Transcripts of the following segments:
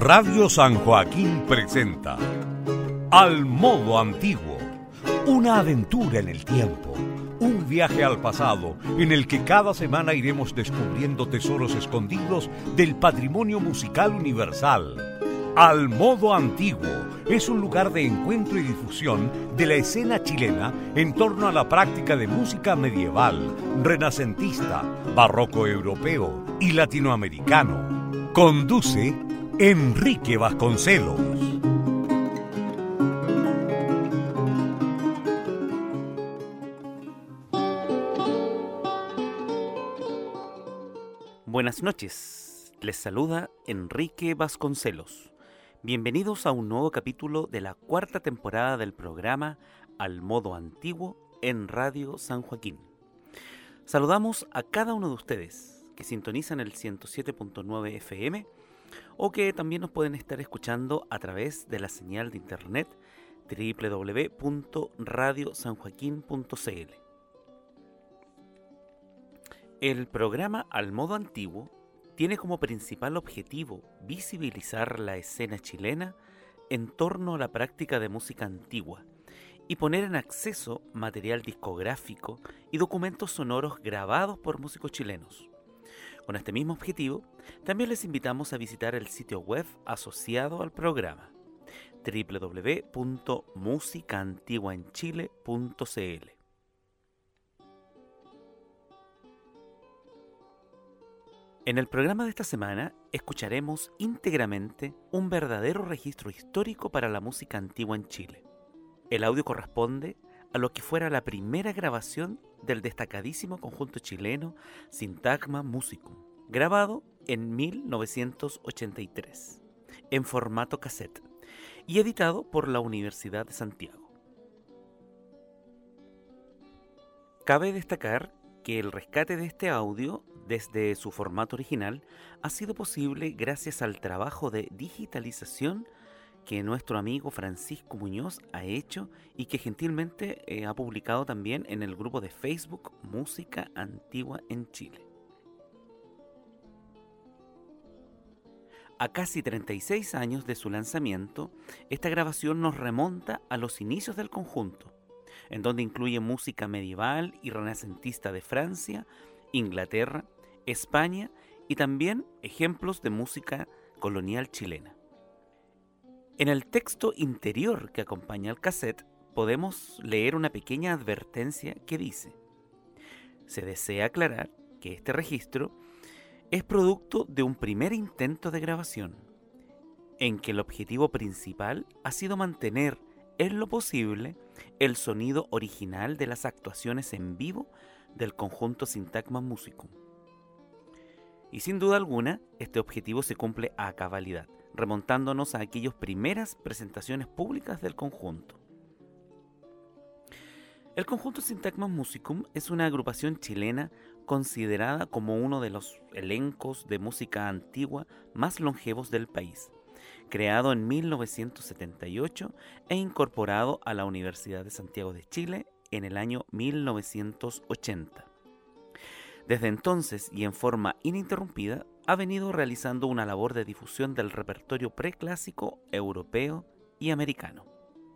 Radio San Joaquín presenta Al Modo Antiguo, una aventura en el tiempo, un viaje al pasado en el que cada semana iremos descubriendo tesoros escondidos del patrimonio musical universal. Al Modo Antiguo es un lugar de encuentro y difusión de la escena chilena en torno a la práctica de música medieval, renacentista, barroco europeo y latinoamericano. Conduce Enrique Vasconcelos. Buenas noches, les saluda Enrique Vasconcelos. Bienvenidos a un nuevo capítulo de la cuarta temporada del programa Al Modo Antiguo en Radio San Joaquín. Saludamos a cada uno de ustedes que sintonizan el 107.9 FM o que también nos pueden estar escuchando a través de la señal de internet www.radiosanjoaquin.cl. El programa Al Modo Antiguo tiene como principal objetivo visibilizar la escena chilena en torno a la práctica de música antigua y poner en acceso material discográfico y documentos sonoros grabados por músicos chilenos. Con este mismo objetivo, también les invitamos a visitar el sitio web asociado al programa, www.musicaantiguaenchile.cl. En el programa de esta semana escucharemos íntegramente un verdadero registro histórico para la música antigua en Chile. El audio corresponde a lo que fuera la primera grabación del destacadísimo conjunto chileno Syntagma Musicum, grabado en 1983, en formato cassette, y editado por la Universidad de Santiago. Cabe destacar que el rescate de este audio desde su formato original ha sido posible gracias al trabajo de digitalización que nuestro amigo Francisco Muñoz ha hecho y que gentilmente ha publicado también en el grupo de Facebook Música Antigua en Chile. A casi 36 años de su lanzamiento, esta grabación nos remonta a los inicios del conjunto, en donde incluye música medieval y renacentista de Francia, Inglaterra, España y también ejemplos de música colonial chilena. En el texto interior que acompaña al cassette podemos leer una pequeña advertencia que dice: se desea aclarar que este registro es producto de un primer intento de grabación, en que el objetivo principal ha sido mantener en lo posible el sonido original de las actuaciones en vivo del conjunto Syntagma Musicum. Y sin duda alguna, este objetivo se cumple a cabalidad, remontándonos a aquellas primeras presentaciones públicas del conjunto. El conjunto Syntagma Musicum es una agrupación chilena considerada como uno de los elencos de música antigua más longevos del país, creado en 1978 e incorporado a la Universidad de Santiago de Chile en el año 1980. Desde entonces y en forma ininterrumpida, ha venido realizando una labor de difusión del repertorio preclásico europeo y americano.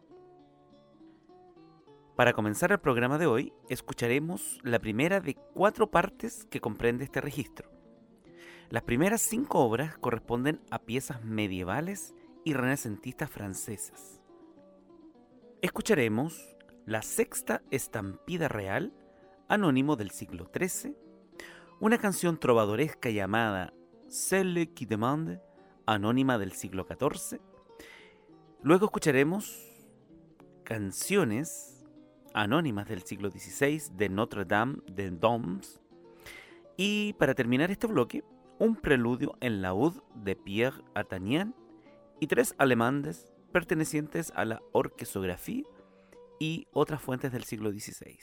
Para comenzar el programa de hoy, escucharemos la primera de 4 partes que comprende este registro. Las primeras 5 obras corresponden a piezas medievales y renacentistas francesas. Escucharemos la sexta estampida real, anónimo del siglo XIII, una canción trovadoresca llamada Celle qui demande, anónima del siglo XIV. Luego escucharemos canciones anónimas del siglo XVI de Notre Dame de Doms. Y para terminar este bloque, un preludio en laúd de Pierre Attanian y 3 alemanes pertenecientes a la orquesografía y otras fuentes del siglo XVI.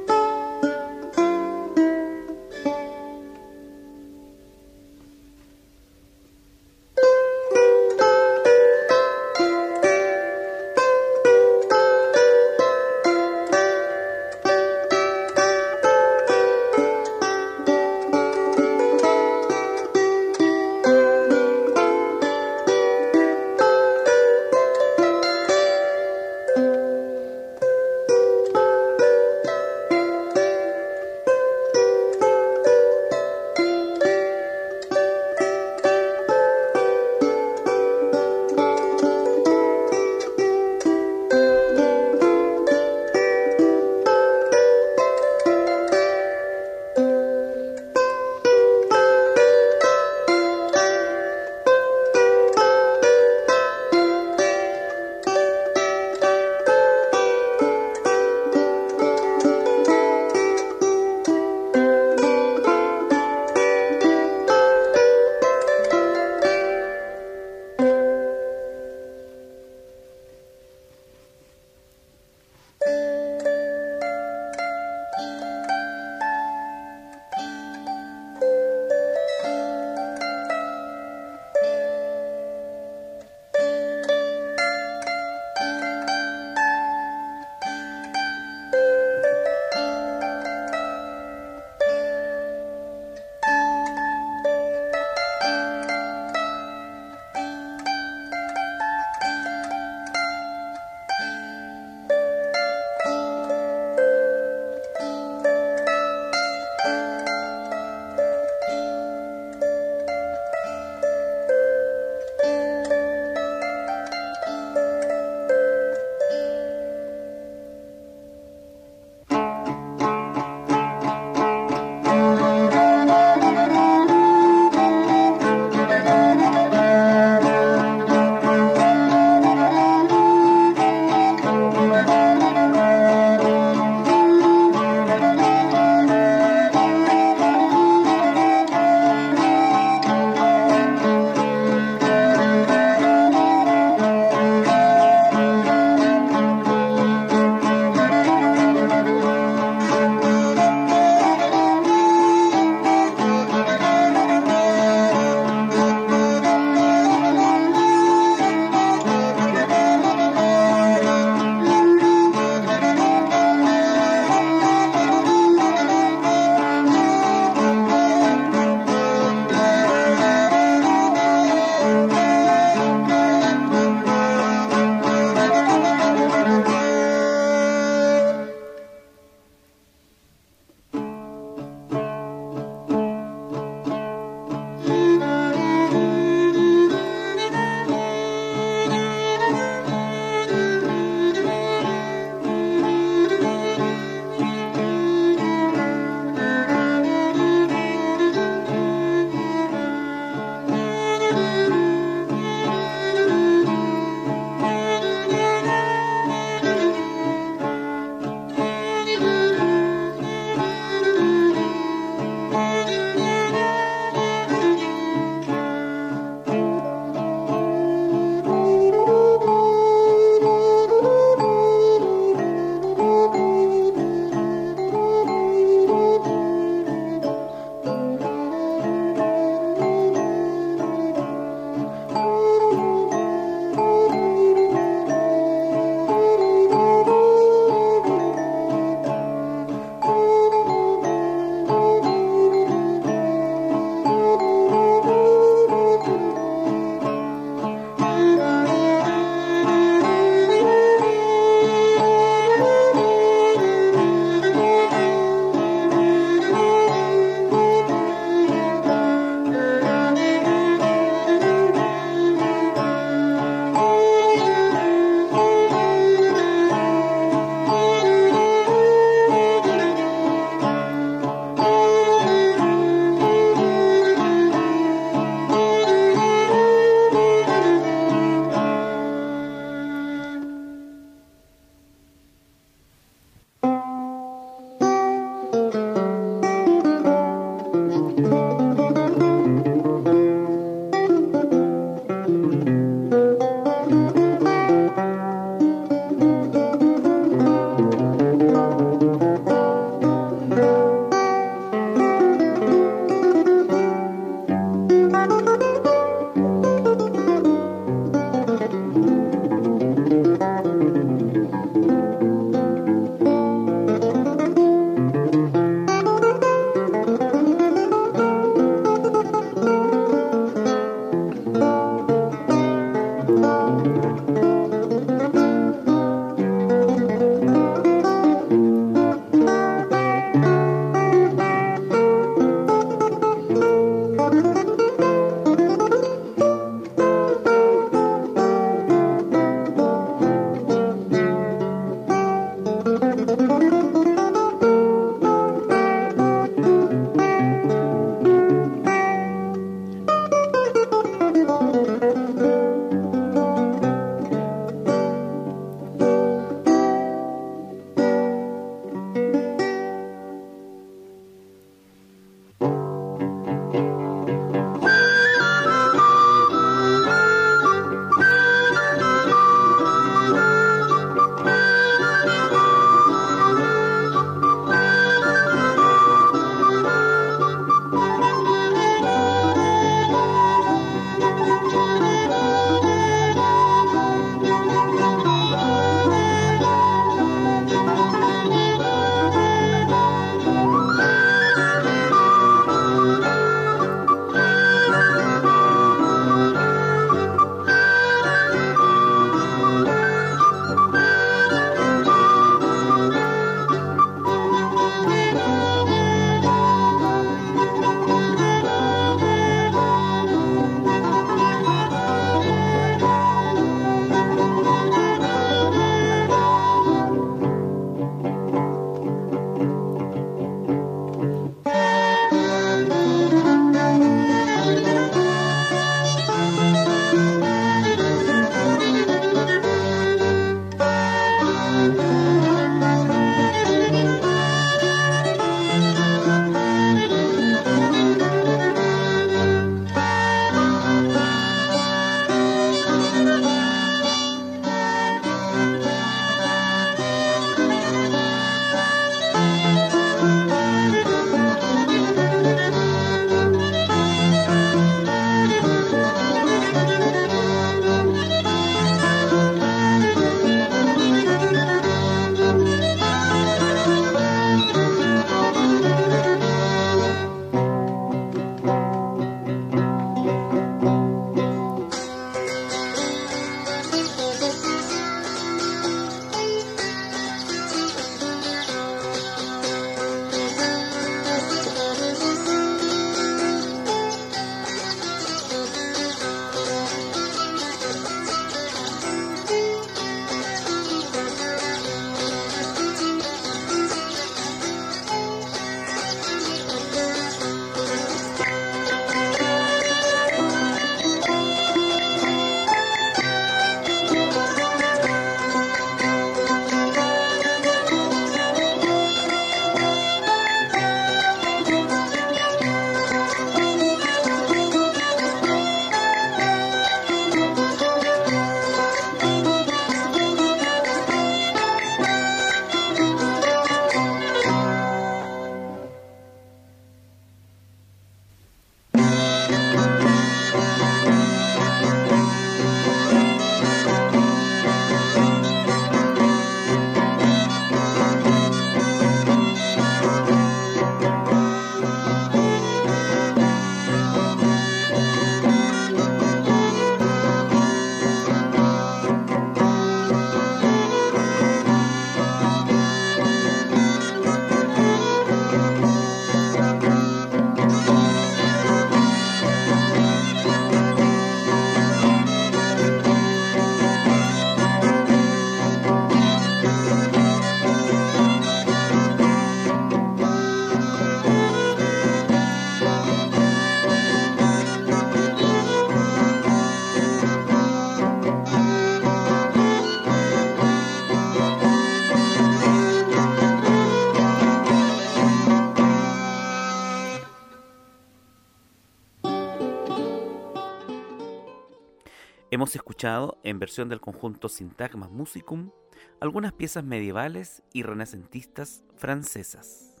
Hemos escuchado, en versión del conjunto Syntagma Musicum, algunas piezas medievales y renacentistas francesas.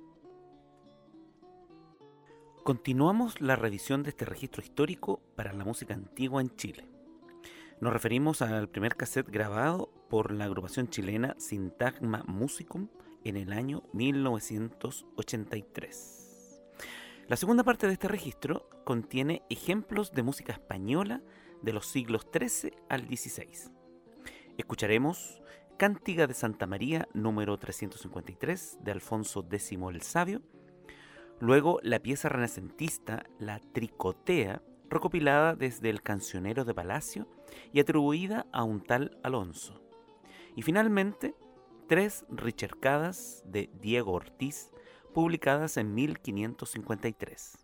Continuamos la revisión de este registro histórico para la música antigua en Chile. Nos referimos al primer cassette grabado por la agrupación chilena Syntagma Musicum en el año 1983. La segunda parte de este registro contiene ejemplos de música española de los siglos XIII al XVI. Escucharemos Cántiga de Santa María número 353 de Alfonso X el Sabio, luego la pieza renacentista La Tricotea, recopilada desde el Cancionero de Palacio y atribuida a un tal Alonso. Y finalmente, 3 ricercadas de Diego Ortiz, publicadas en 1553.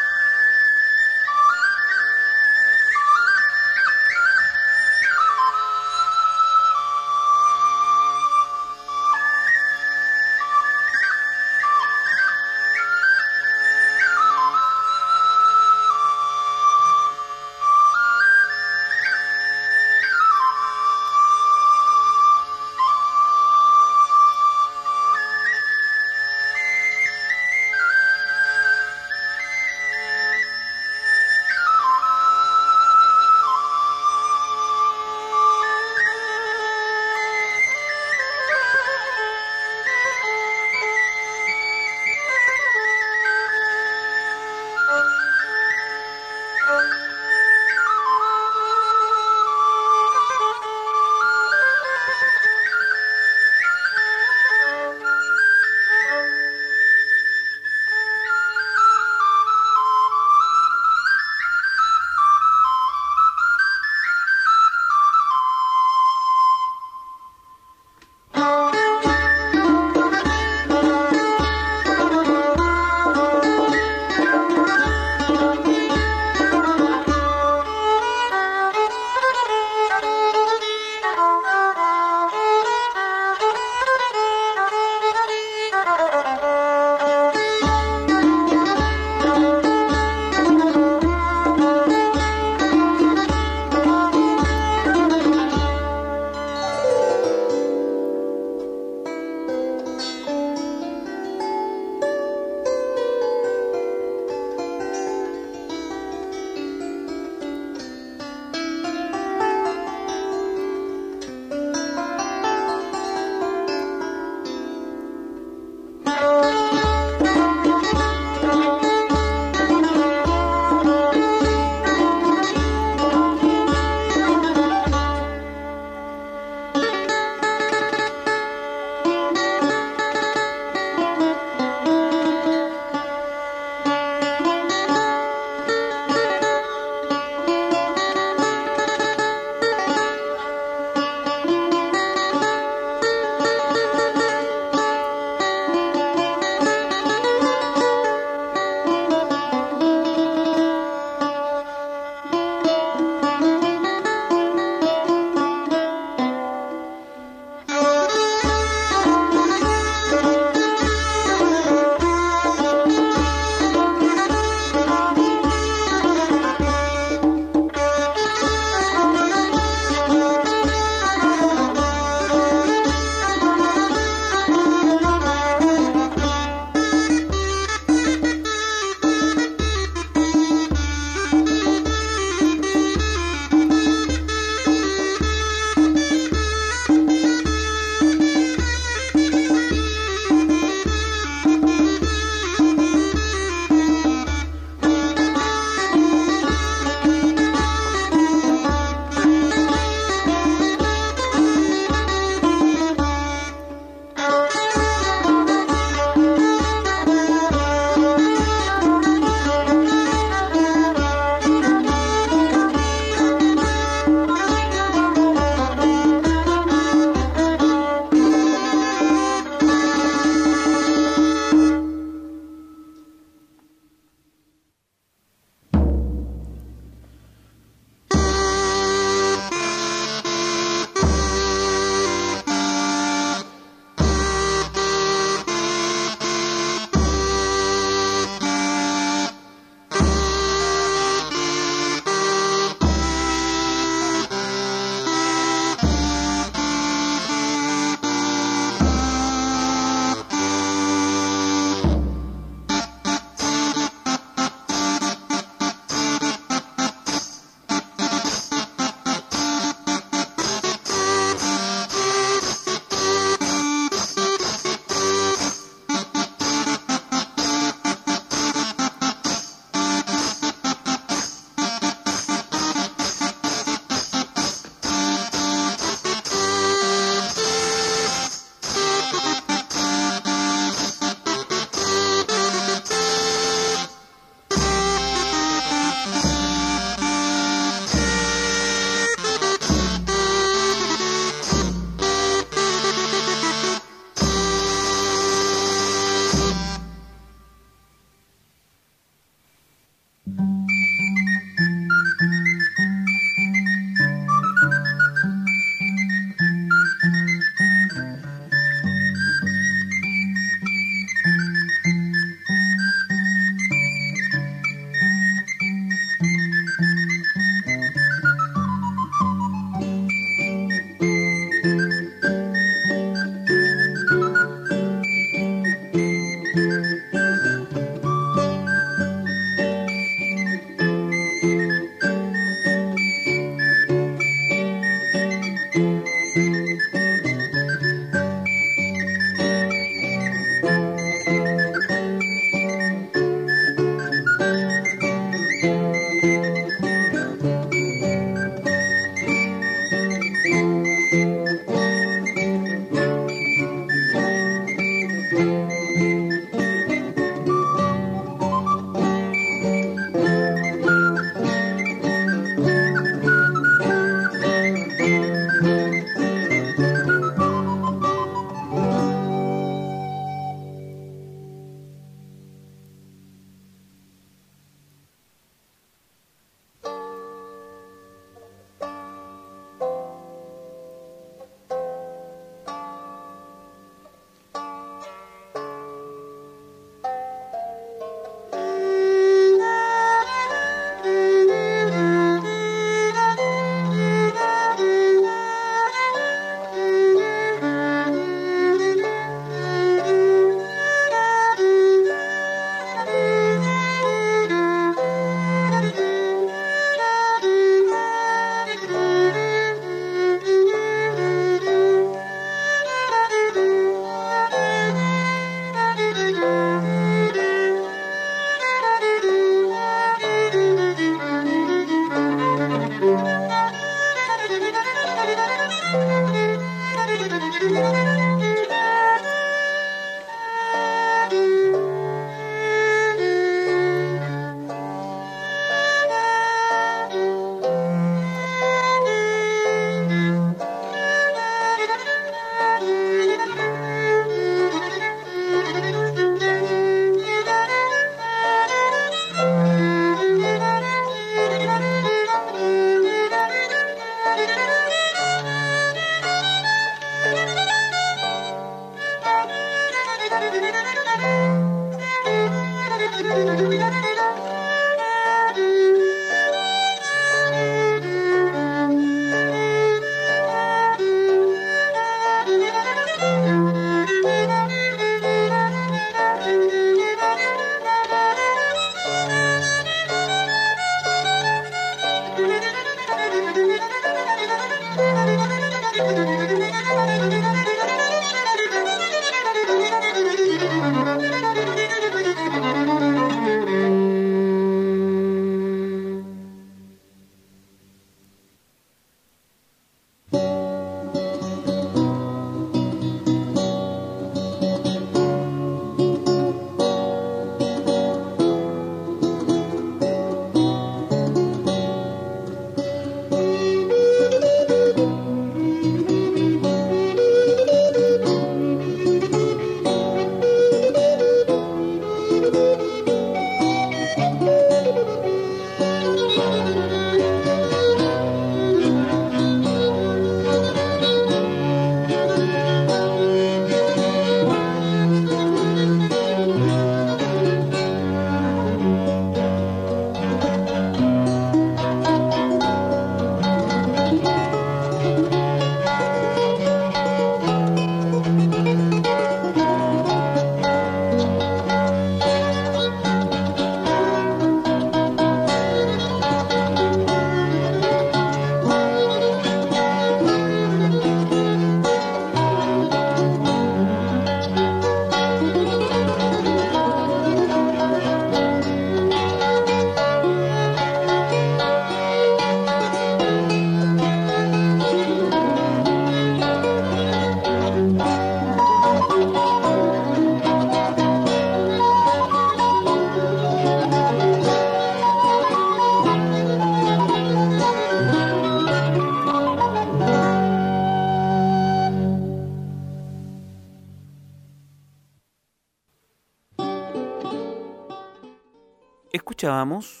Escuchábamos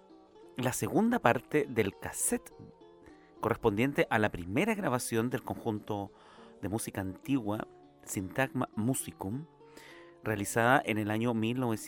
la segunda parte del cassette correspondiente a la primera grabación del conjunto de música antigua Syntagma Musicum, realizada en el año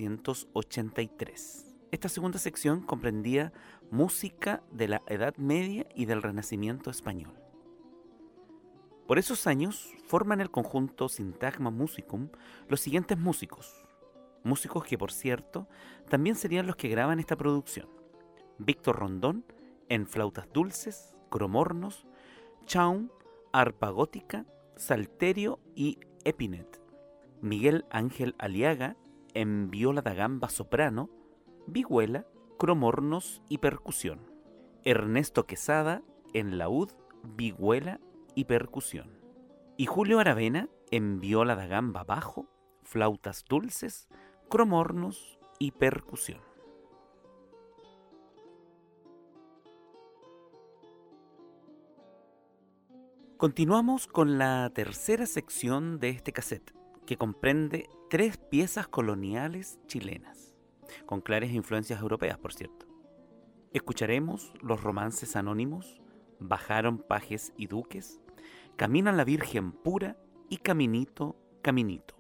1983. Esta segunda sección comprendía música de la Edad Media y del Renacimiento español. Por esos años forman el conjunto Syntagma Musicum los siguientes músicos que, por cierto, también serían los que graban esta producción: Víctor Rondón en flautas dulces, cromornos, chaun, arpa gótica, salterio y epinet; Miguel Ángel Aliaga en viola da gamba soprano, vihuela, cromornos y percusión; Ernesto Quesada en laúd, vihuela y percusión; y Julio Aravena en viola da gamba bajo, flautas dulces, cromornos y percusión. Continuamos con la tercera sección de este cassette, que comprende 3 piezas coloniales chilenas, con claras influencias europeas, por cierto. Escucharemos Los romances anónimos, Bajaron pajes y duques, Caminan la Virgen pura y Caminito, Caminito.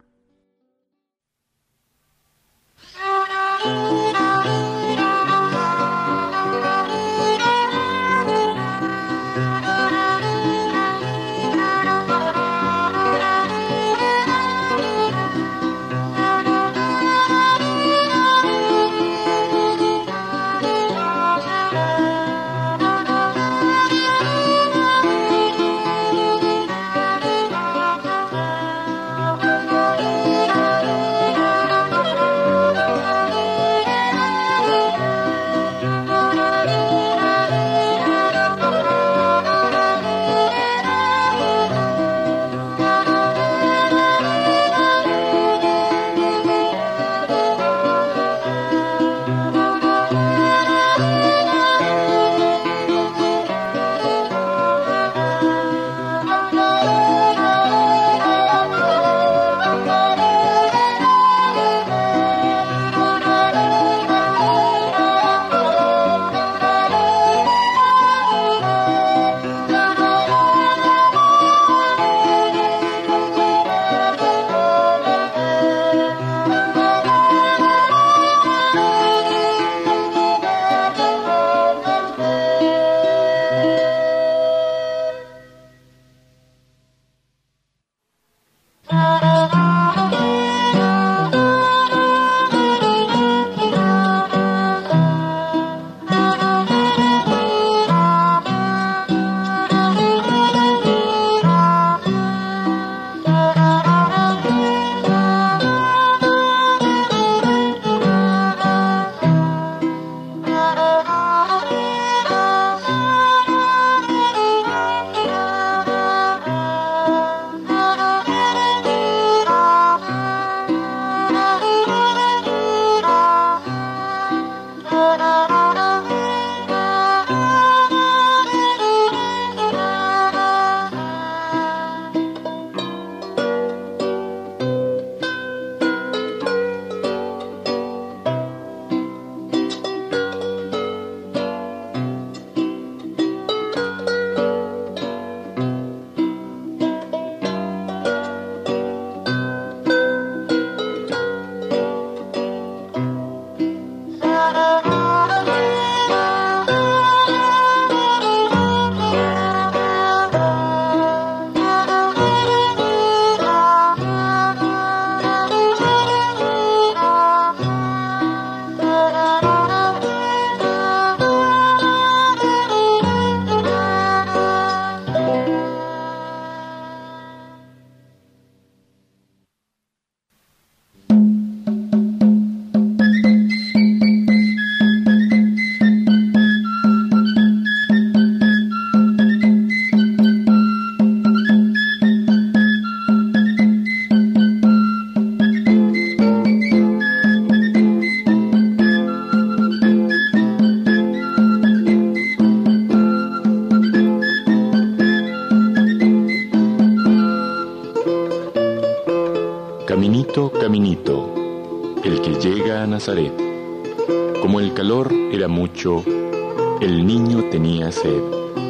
Caminito, caminito, el que llega a Nazaret. Como el calor era mucho, el niño tenía sed.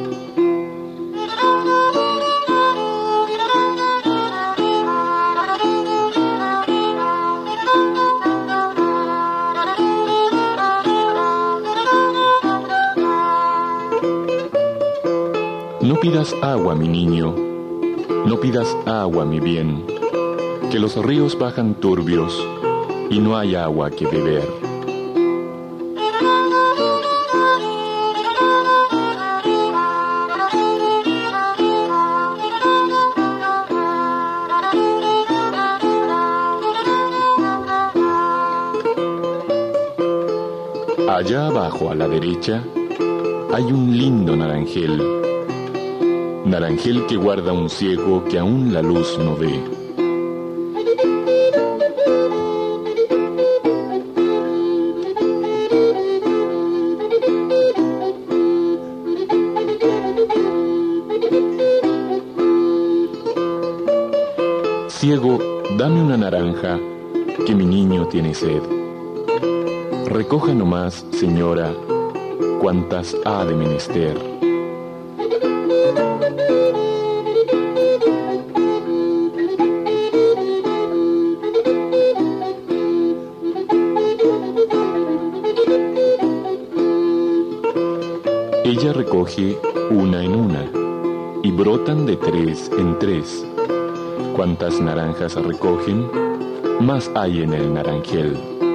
No pidas agua, mi niño, no pidas agua, mi bien, que los ríos bajan turbios y no hay agua que beber. Allá abajo a la derecha hay un lindo naranjel. Naranjel que guarda un ciego que aún la luz no ve. Ciego, dame una naranja, que mi niño tiene sed. Recoja nomás, señora, cuantas ha de menester. Ella recoge una en una, y brotan de tres en tres. Cuantas naranjas recogen, más hay en el naranjel.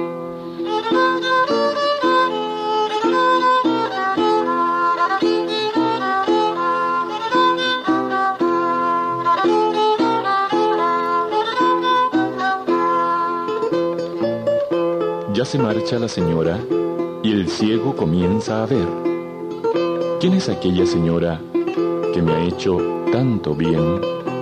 Ya se marcha la señora, y el ciego comienza a ver. ¿Quién es aquella señora que me ha hecho tanto bien?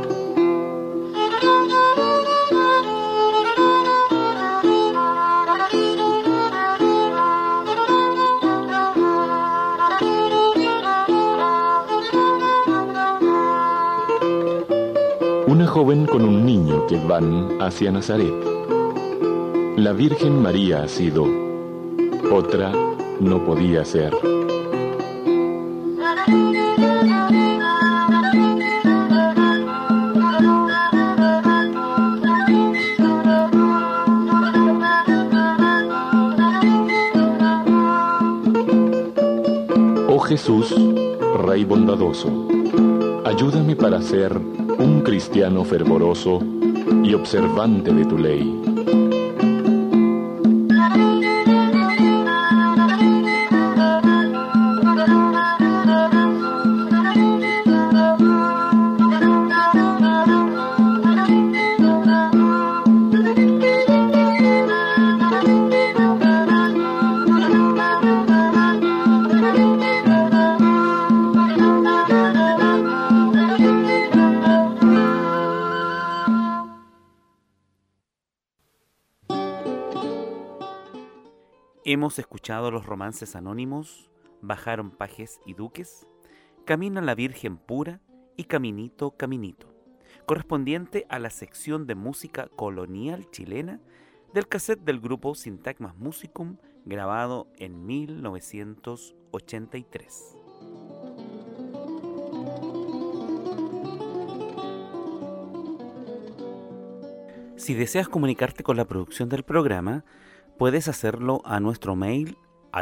Una joven con un niño que van hacia Nazaret. La Virgen María ha sido, otra no podía ser. Oh Jesús, Rey bondadoso, ayúdame para ser un cristiano fervoroso y observante de tu ley. Hemos escuchado los romances anónimos, Bajaron pajes y duques, Camina la Virgen pura y Caminito, caminito, correspondiente a la sección de música colonial chilena del cassette del grupo Syntagma Musicum, grabado en 1983. Si deseas comunicarte con la producción del programa, puedes hacerlo a nuestro mail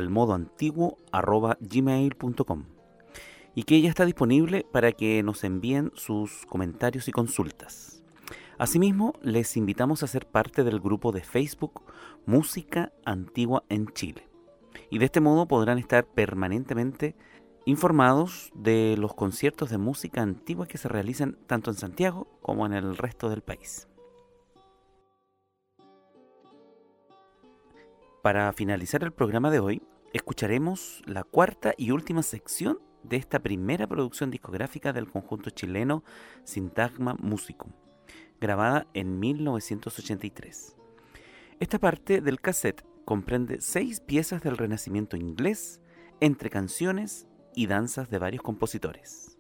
almodoantiguo@gmail.com, y que ya está disponible para que nos envíen sus comentarios y consultas. Asimismo, les invitamos a ser parte del grupo de Facebook Música Antigua en Chile, y de este modo podrán estar permanentemente informados de los conciertos de música antigua que se realizan tanto en Santiago como en el resto del país. Para finalizar el programa de hoy, escucharemos la cuarta y última sección de esta primera producción discográfica del conjunto chileno Syntagma Musicum, grabada en 1983. Esta parte del cassette comprende 6 piezas del Renacimiento inglés, entre canciones y danzas de varios compositores.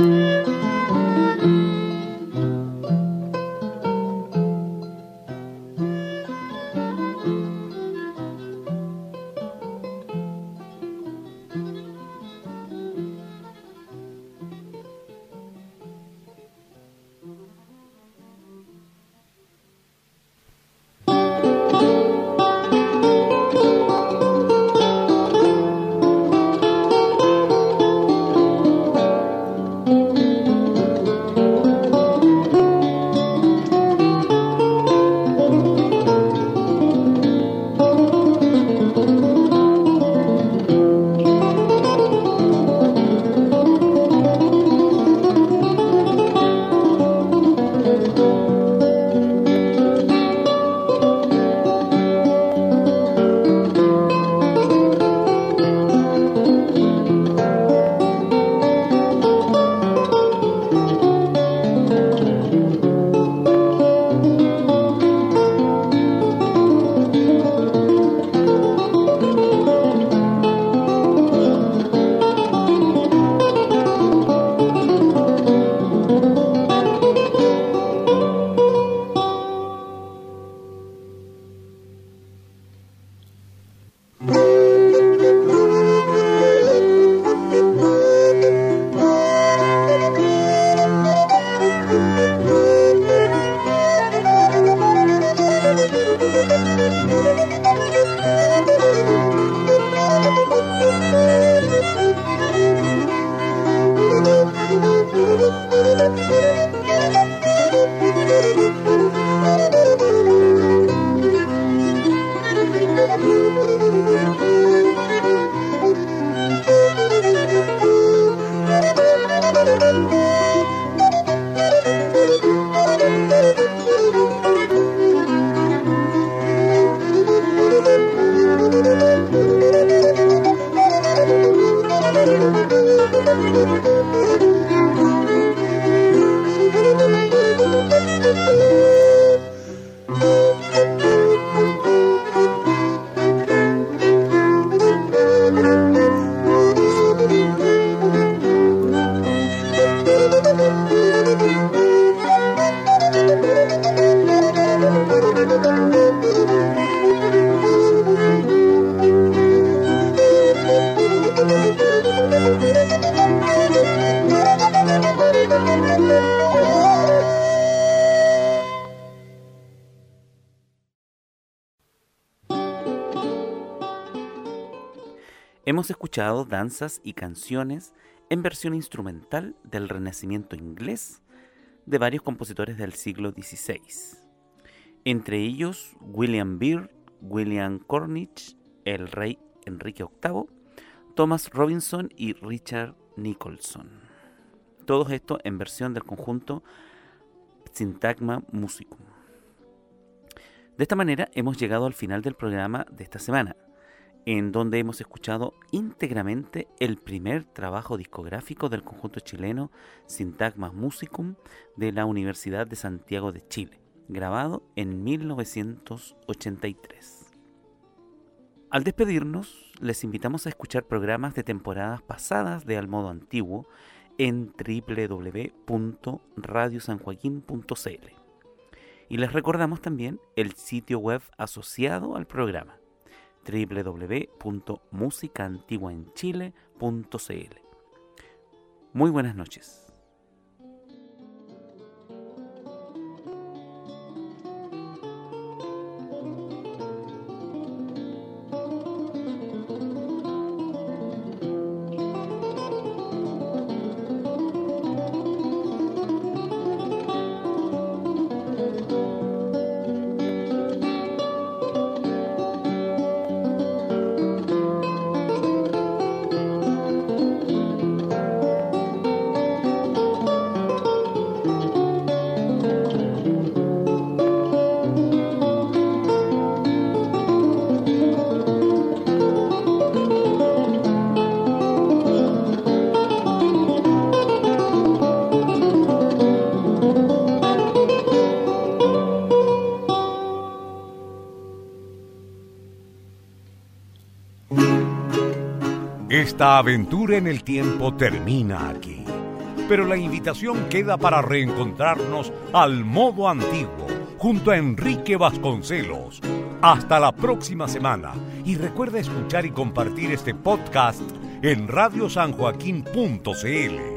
Hemos escuchado danzas y canciones en versión instrumental del Renacimiento inglés de varios compositores del siglo XVI, entre ellos William Byrd, William Cornish, el rey Enrique VIII, Thomas Robinson y Richard Nicholson. Todo esto en versión del conjunto Syntagma Musicum. De esta manera hemos llegado al final del programa de esta semana, en donde hemos escuchado íntegramente el primer trabajo discográfico del conjunto chileno Syntagma Musicum de la Universidad de Santiago de Chile, grabado en 1983. Al despedirnos, les invitamos a escuchar programas de temporadas pasadas de Al Modo Antiguo en www.radiosanjoaquin.cl y les recordamos también el sitio web asociado al programa www.musicaantiguaenchile.cl. Muy buenas noches. Esta aventura en el tiempo termina aquí, pero la invitación queda para reencontrarnos al modo antiguo, junto a Enrique Vasconcelos. Hasta la próxima semana y recuerda escuchar y compartir este podcast en radiosanjoaquin.cl.